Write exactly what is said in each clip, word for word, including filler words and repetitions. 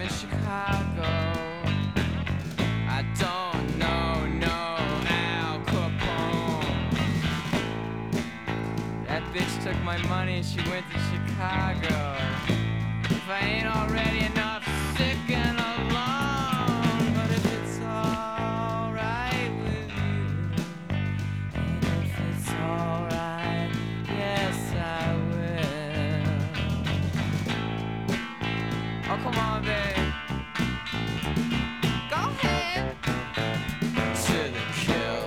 in Chicago. I don't know, no Al Capone. That bitch took my money and she went to Chicago. If I ain't already enough sick and alone, but if it's alright with you, and if it's alright, yes I will. Oh, come on, babe. Go ahead. To the kill.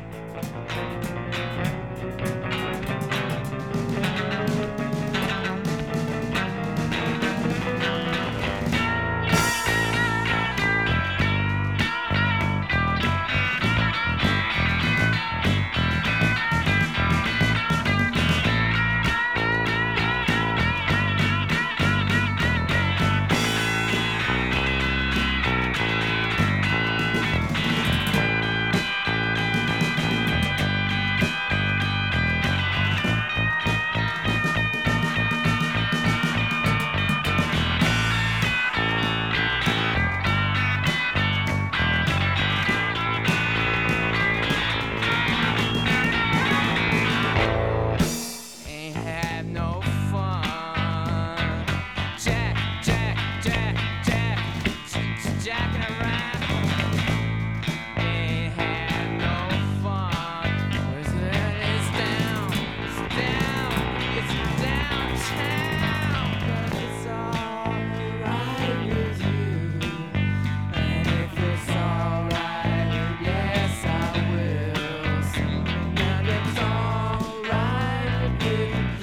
Ain't had no fun. Jack, Jack, Jack, Jack, j- j- jacking around. Ain't had no fun. Where's it? It's down, it's down, it's downtown. But it's alright with you. And if it's alright, yes I will. And it's alright with you.